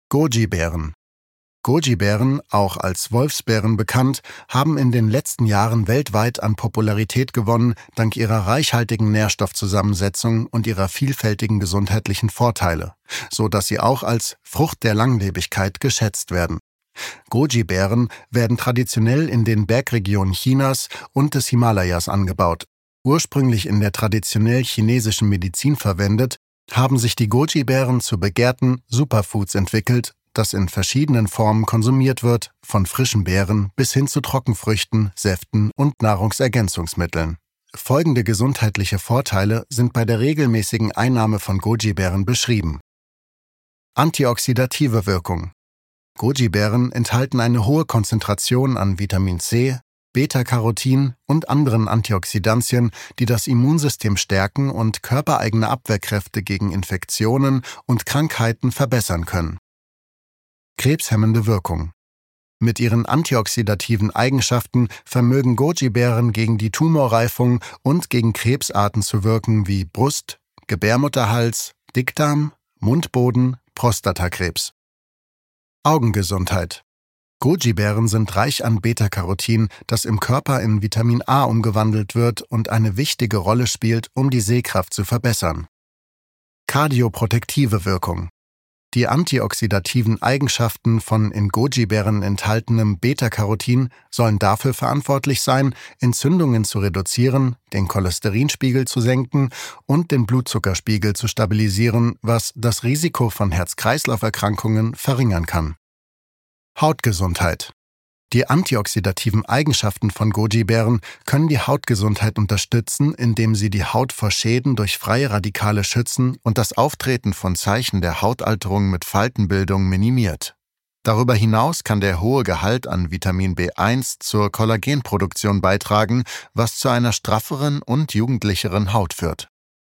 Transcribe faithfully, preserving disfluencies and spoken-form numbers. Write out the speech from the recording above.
Goji-Beeren. Goji-Beeren, auch als Wolfsbeeren bekannt, haben in den letzten Jahren weltweit an Popularität gewonnen, dank ihrer reichhaltigen Nährstoffzusammensetzung und ihrer vielfältigen gesundheitlichen Vorteile, so dass sie auch als Frucht der Langlebigkeit geschätzt werden. Goji-Beeren werden traditionell in den Bergregionen Chinas und des Himalayas angebaut. Ursprünglich in der traditionell chinesischen Medizin verwendet, haben sich die Goji-Beeren zu begehrten Superfoods entwickelt, das in verschiedenen Formen konsumiert wird, von frischen Beeren bis hin zu Trockenfrüchten, Säften und Nahrungsergänzungsmitteln. Folgende gesundheitliche Vorteile sind bei der regelmäßigen Einnahme von Goji-Beeren beschrieben. Antioxidative Wirkung. Goji-Beeren enthalten eine hohe Konzentration an Vitamin C, Beta-Carotin und anderen Antioxidantien, die das Immunsystem stärken und körpereigene Abwehrkräfte gegen Infektionen und Krankheiten verbessern können. Krebshemmende Wirkung. Mit ihren antioxidativen Eigenschaften vermögen Goji-Beeren gegen die Tumorreifung und gegen Krebsarten zu wirken wie Brust-, Gebärmutterhals-, Dickdarm-, Mundboden-, Prostatakrebs. Augengesundheit. Goji-Beeren sind reich an Beta-Carotin, das im Körper in Vitamin A umgewandelt wird und eine wichtige Rolle spielt, um die Sehkraft zu verbessern. Kardioprotektive Wirkung. Die antioxidativen Eigenschaften von in Goji-Beeren enthaltenem Beta-Carotin sollen dafür verantwortlich sein, Entzündungen zu reduzieren, den Cholesterinspiegel zu senken und den Blutzuckerspiegel zu stabilisieren, was das Risiko von Herz-Kreislauf-Erkrankungen verringern kann. Hautgesundheit. Die antioxidativen Eigenschaften von Goji-Beeren können die Hautgesundheit unterstützen, indem sie die Haut vor Schäden durch freie Radikale schützen und das Auftreten von Zeichen der Hautalterung mit Faltenbildung minimiert. Darüber hinaus kann der hohe Gehalt an Vitamin B eins zur Kollagenproduktion beitragen, was zu einer strafferen und jugendlicheren Haut führt.